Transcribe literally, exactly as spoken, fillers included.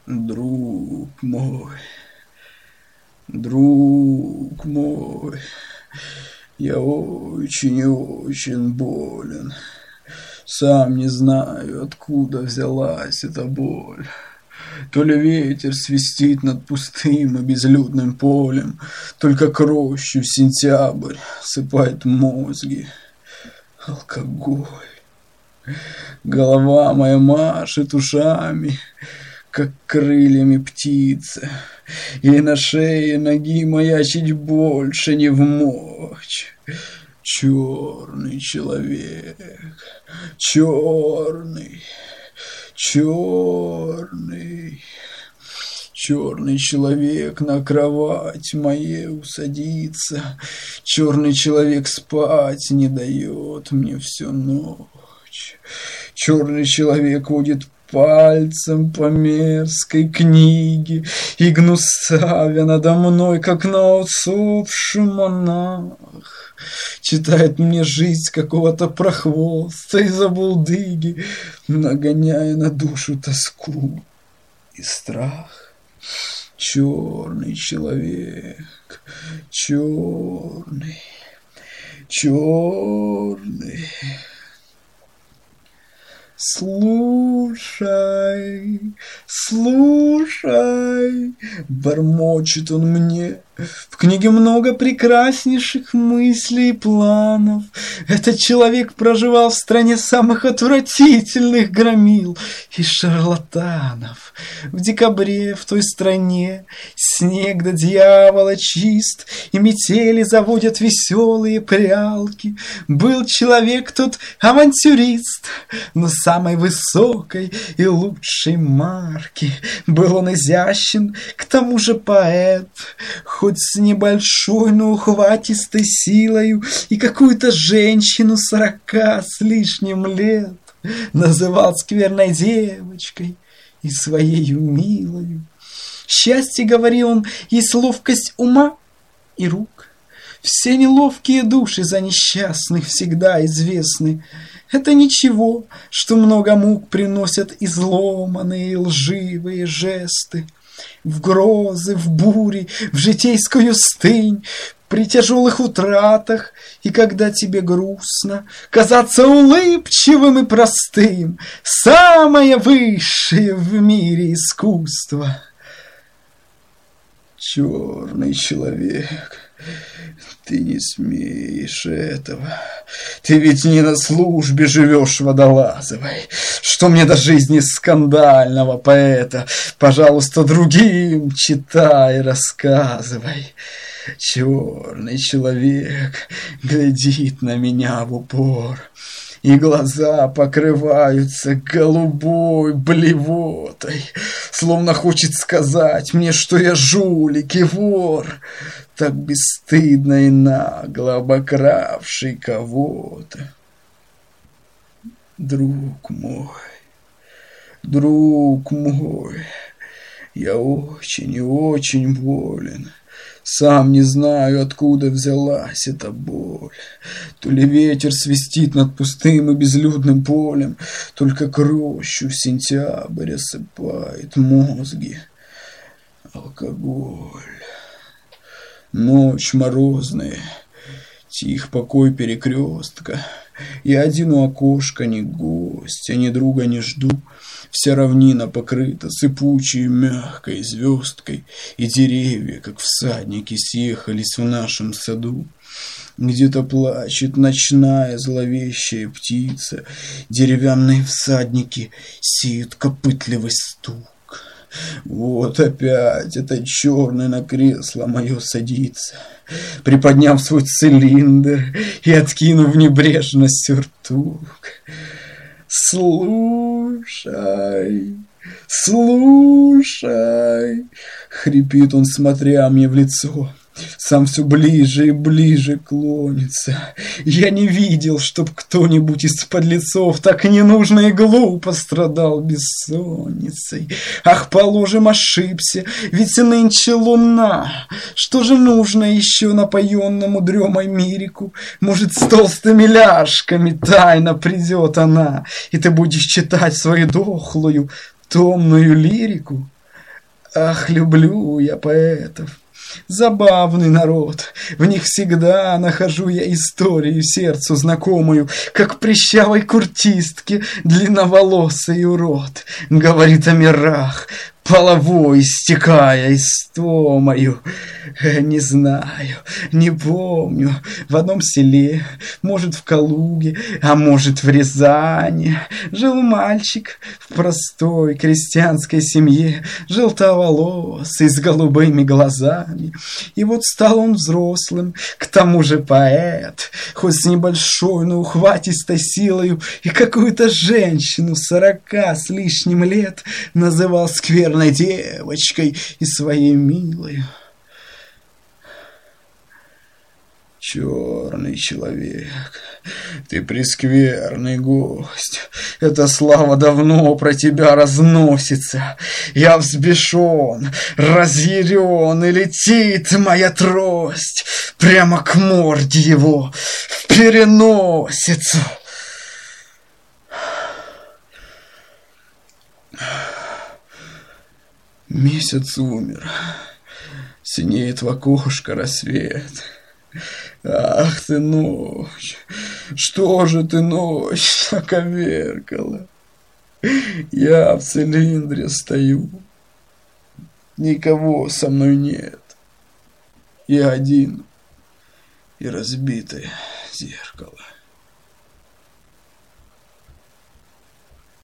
Друг мой, друг мой, я очень и очень болен. Сам не знаю, откуда взялась эта боль. То ли ветер свистит над пустым и безлюдным полем, только к рощу сентябрь сыпает мозги. Алкоголь. Голова моя машет ушами, как крыльями птицы, и на шее ноги маячить больше не вмочь. Черный человек, черный, черный, черный человек на кровать мою садится, черный человек спать не дает мне всю ночь. Черный человек водит пальцем по мерзкой книге и, гнусавя надо мной, как на усопший монах, читает мне жизнь какого-то прохвоста и забулдыги, нагоняя на душу тоску и страх. Черный человек, черный, черный. Слушай, слушай, бормочет он мне. В книге много прекраснейших мыслей и планов. Этот человек проживал в стране самых отвратительных громил и шарлатанов. В декабре в той стране снег до дьявола чист, и метели заводят веселые прялки. Был человек тот авантюрист, но самой высокой и лучшей марки. Был он изящен, к тому же поэт, хоть с небольшой, но ухватистой силою, и какую-то женщину сорока с лишним лет называл скверной девочкой и своею милою. Счастье, говорил он, есть ловкость ума и рук. Все неловкие души за несчастных всегда известны. Это ничего, что много мук приносят изломанные и лживые жесты. В грозы, в бури, в житейскую стынь, при тяжелых утратах, и когда тебе грустно, казаться улыбчивым и простым — самое высшее в мире искусство. Черный человек, ты не смеешь этого. Ты ведь не на службе живешь водолазовой. Что мне до жизни скандального поэта? Пожалуйста, другим читай, рассказывай. Черный человек глядит на меня в упор, и глаза покрываются голубой блевотой, словно хочет сказать мне, что я жулик и вор, так бесстыдно и нагло обокравший кого-то. Друг мой, друг мой, я очень и очень болен. Сам не знаю, откуда взялась эта боль. То ли ветер свистит над пустым и безлюдным полем, только к рощу сентябрь осыпает мозги. Алкоголь. Ночь морозная, тих покой перекрестка. Я один у окошка, ни гостя, ни друга не жду. Вся равнина покрыта сыпучей мягкой звездкой, и деревья, как всадники, съехались в нашем саду. Где-то плачет ночная зловещая птица, деревянные всадники сеют копытливый стук. Вот опять этот черный на кресло мое садится, приподняв свой цилиндр и откинув небрежно сюртук. Слушай, слушай, хрипит он, смотря мне в лицо. Сам все ближе и ближе клонится. Я не видел, чтоб кто-нибудь из подлецов так ненужно и глупо страдал бессонницей. Ах, положим, ошибся, ведь и нынче луна. Что же нужно еще напоенному дремой мирику? Может, с толстыми ляжками тайно придет она, и ты будешь читать свою дохлую, томную лирику? Ах, люблю я поэтов. Забавный народ, в них всегда нахожу я историю сердцу знакомую, как прыщавой куртистке длинноволосый урод говорит о мирах, половой истекая истомою. Не знаю, не помню, в одном селе, может в Калуге, а может в Рязани, жил мальчик в простой крестьянской семье, желтоволосый, с голубыми глазами. И вот стал он взрослым, к тому же поэт, хоть с небольшой, но ухватистой силою, и какую-то женщину сорока с лишним лет называл скверной девочкой и своей милой. Черный человек, ты прескверный гость, эта слава давно про тебя разносится. Я взбешен, разъярен, и летит моя трость прямо к морде его, в переносицу. Месяц умер, синеет в окошко рассвет. Ах ты, ночь, что же ты, ночь, наковеркала? Я в цилиндре стою, никого со мной нет. Я один и разбитое зеркало.